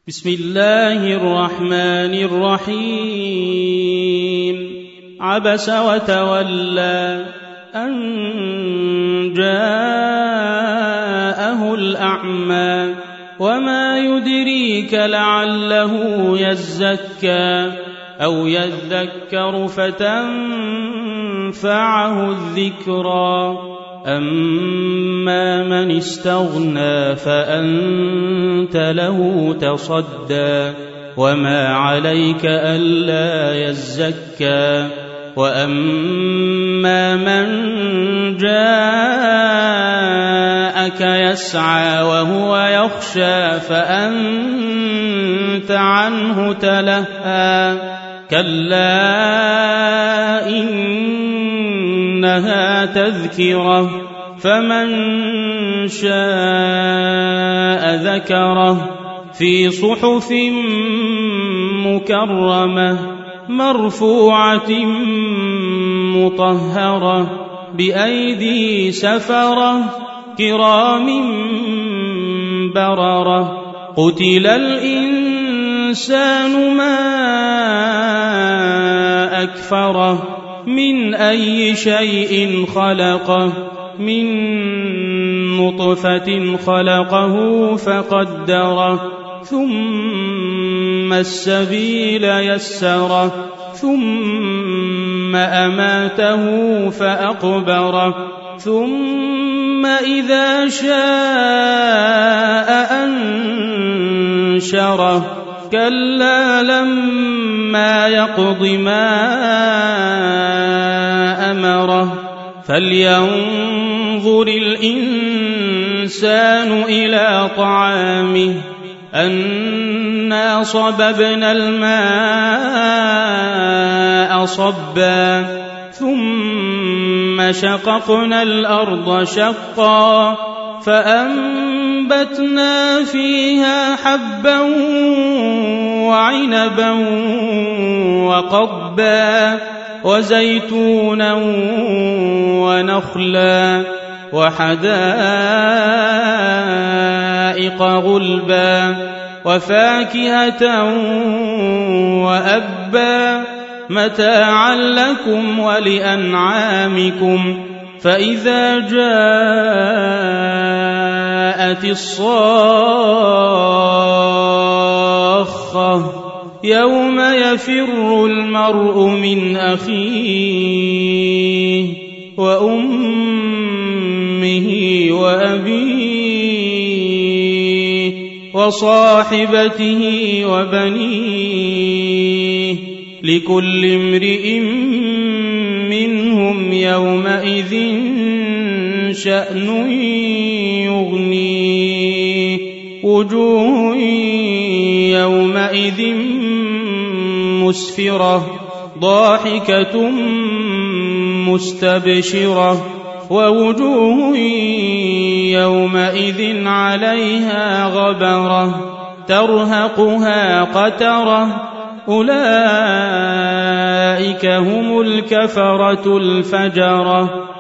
بسم الله الرحمن الرحيم عبس وتولى أن جاءه الأعمى وما يدريك لعله يزكى أو يذكر فتنفعه الذكرى أما من استغنى فأنت له تصدى وما عليك ألا يزكى وأما من جاءك يسعى وهو يخشى فأنت عنه تلهى كلا إنها تذكرة فمن شاء ذكره في صحف مكرمة مرفوعة مطهرة بأيدي سفرة كرام بررة قتل الإنسان ما أكفره من أي شيء خلقه من نطفة خلقه فقدره ثم السبيل يسره ثم أماته فأقبره ثم إذا شاء أنشره كلا لما يقض ما أمره فلينظر الإنسان إلى طعامه أنا صببنا الماء صبا ثم شققنا الأرض شقا فأنبتنا فيها حبا وعنبا وقضبا وزيتونا ونخلا وحدائق غلبا وفاكهة وأبا متاعا لكم ولأنعامكم فإذا جاءت الصاخة يوم يفر المرء من أخيه وأمه وأبيه وصاحبته وبنيه لكل امرئ منهم يومئذ شأن يغنيه وجوه يومئذ مسفرة ضاحكة مستبشرة ووجوه يومئذ عليها غبرة ترهقها قترة أولئك هم الكفرة الفجرة